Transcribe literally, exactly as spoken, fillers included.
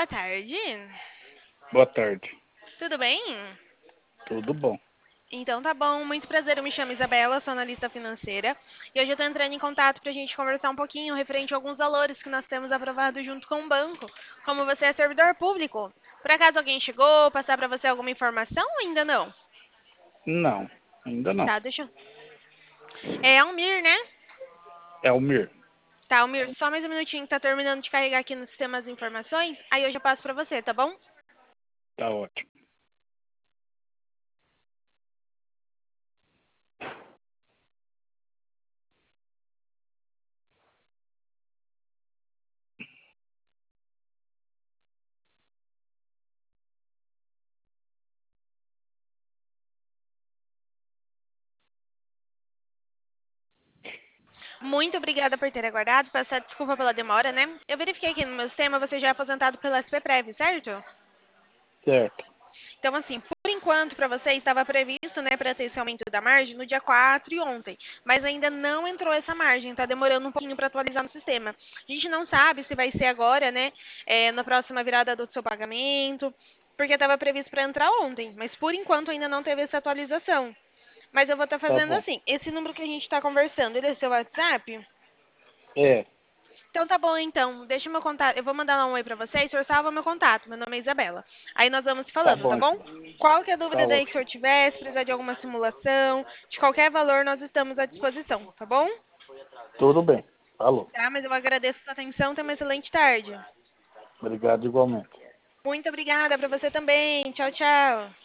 boa tarde. Boa tarde. Tudo bem? Tudo bom? Então tá bom, muito prazer, eu me chamo Isabela, sou analista financeira e hoje eu tô entrando em contato pra gente conversar um pouquinho referente a alguns valores que nós temos aprovado junto com o banco. Como você é servidor público, por acaso alguém chegou, passar pra você alguma informação ou ainda não? Não, ainda não. Tá, deixa eu... É Almir, né? É o Mir. Tá, Almir, só mais um minutinho que tá terminando de carregar aqui no sistema as informações, aí eu já passo pra você, tá bom? Tá ótimo. Muito obrigada por ter aguardado. Peço desculpa pela demora, né? Eu verifiquei aqui no meu sistema, você já é aposentado pela S P Prev, certo? Certo. Então, assim, por enquanto, para você estava previsto, né, para ter esse aumento da margem no dia quatro e ontem, mas ainda não entrou essa margem, tá demorando um pouquinho para atualizar no sistema. A gente não sabe se vai ser agora, né, é, na próxima virada do seu pagamento, porque estava previsto para entrar ontem, mas por enquanto ainda não teve essa atualização. Mas eu vou estar Tá fazendo bom. assim, esse número que a gente está conversando, ele é seu WhatsApp? É, Então tá bom, então. Deixa o meu contato. Eu vou mandar lá um oi pra vocês. O senhor salva meu contato. Meu nome é Isabela. Aí nós vamos se tá falando, tá bom bom? então. Qualquer Tá dúvida daí que o ótimo. senhor tiver, se precisar de alguma simulação, de qualquer valor, nós estamos à disposição, tá bom? Tudo bem. Falou. Tá, mas eu agradeço a sua atenção. Tenha uma excelente tarde. Obrigado igualmente. Muito obrigada pra você também. Tchau, tchau.